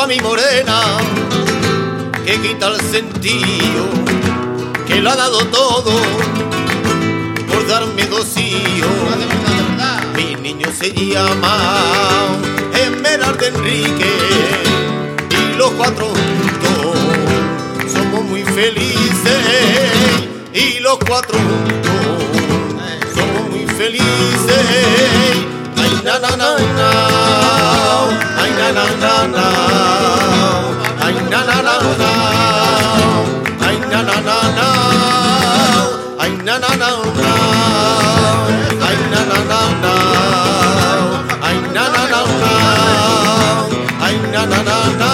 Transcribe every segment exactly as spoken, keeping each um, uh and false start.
a mi morena, que quita el sentido, que lo ha dado todo por darme dos hijos. Mi niño se llama Esmeralda Enrique y los cuatro juntos somos muy felices, y los cuatro juntos somos muy felices. Ay, na, na, na, na. Ay, na, na, na, na. Ay, na, na, na, na. Ay, na, na, na, na. Ay, na, na, na, na. Ay, na, na, na, na. Ay, na, na, na, na. Ay, na, na, na, na.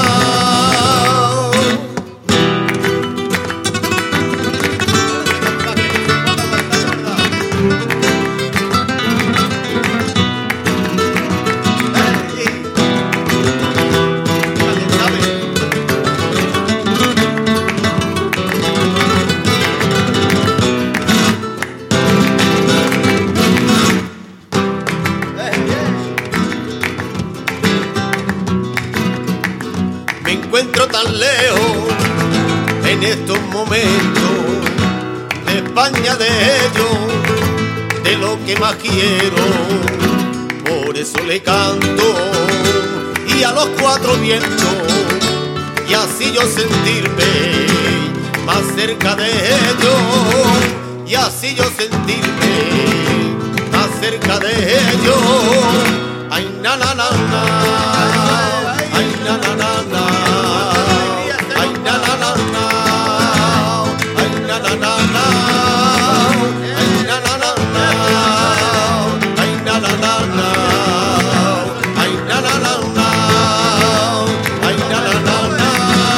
Me encuentro tan lejos en estos momentos de España, de ellos, de lo que más quiero. Por eso le canto y a los cuatro vientos, y así yo sentirme más cerca de ellos, y así yo sentirme más cerca de ellos. Ay, na, na, na, na. Ay, na, na, na, na. Ay, na, na, na, na. Ay, na, na, na, na. Ay, na, na, na, na. Ay, na, na, na, na. Ay, na, na, na, na. Ay, na, na, na, na.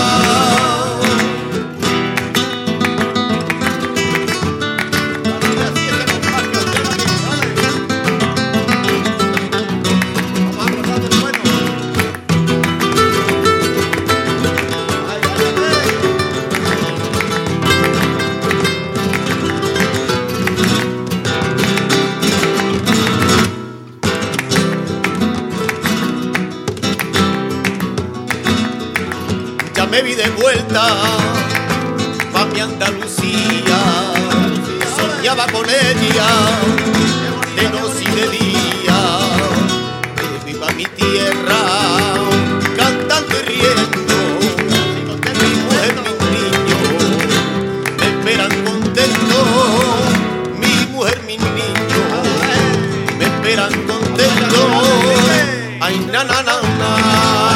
Ya me vi de vuelta pa' mi Andalucía, soñaba con ella de noche y de día, que viva mi tierra cantando y riendo. Mi mujer, mis niños me esperan contentos, mi mujer, mis niños me esperan contentos. Ay, na, na, na, na.